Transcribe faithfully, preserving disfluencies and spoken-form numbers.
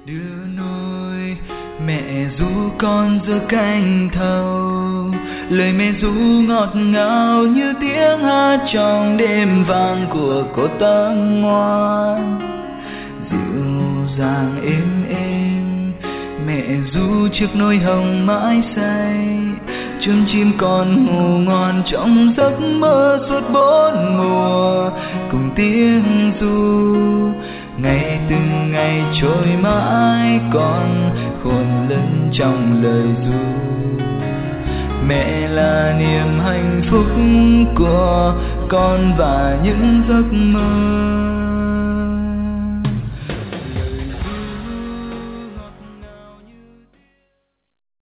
Đưa nôi mẹ ru con giữa cánh thầu, lời mẹ ru ngọt ngào như tiếng hát trong đêm vang của cô tấm ngoan, dịu dàng êm êm. Mẹ ru chiếc nôi hồng mãi say, chim chim con ngủ ngon trong giấc mơ suốt bốn mùa cùng tiếng ru. Ngày từng ngày trôi mãi con khôn lớn trong lời ru. Mẹ là niềm hạnh phúc của con và những giấc mơ.